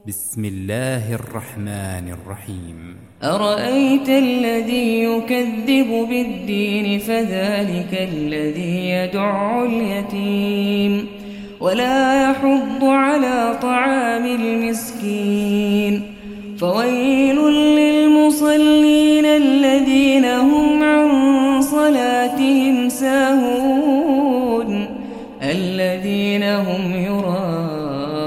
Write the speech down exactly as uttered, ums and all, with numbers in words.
بسم الله الرحمن الرحيم. أرأيت الذي يكذب بالدين فذلك الذي يدع اليتيم ولا يحض على طعام المسكين فويل للمصلين الذين هم عن صلاتهم ساهون الذين هم يراءون